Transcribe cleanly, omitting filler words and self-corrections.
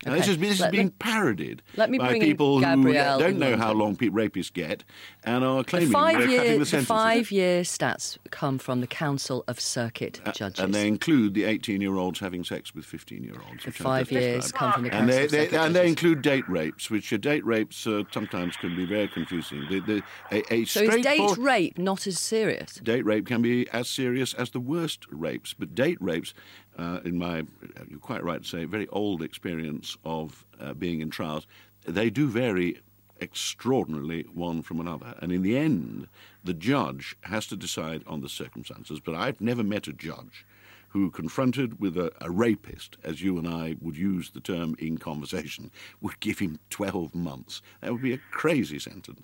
Now, this is being parodied let me by bring in people who Gabrielle don't in know how London. long rapists get and are claiming The they're cutting the sentences. 5-year stats come from the Council of Circuit Judges. And they include the 18-year-olds having sex with 15-year-olds. The 5 years come from the Council of Circuit And Judges. they include date rapes, which date rapes sometimes can be very confusing. So is date rape not as serious? Date rape can be as serious as the worst rapes, but date rapes, in my, you're quite right to say, very old experience of being in trials, they do vary extraordinarily one from another. And in the end, the judge has to decide on the circumstances. But I've never met a judge who, confronted with a rapist, as you and I would use the term in conversation, would give him 12 months. That would be a crazy sentence.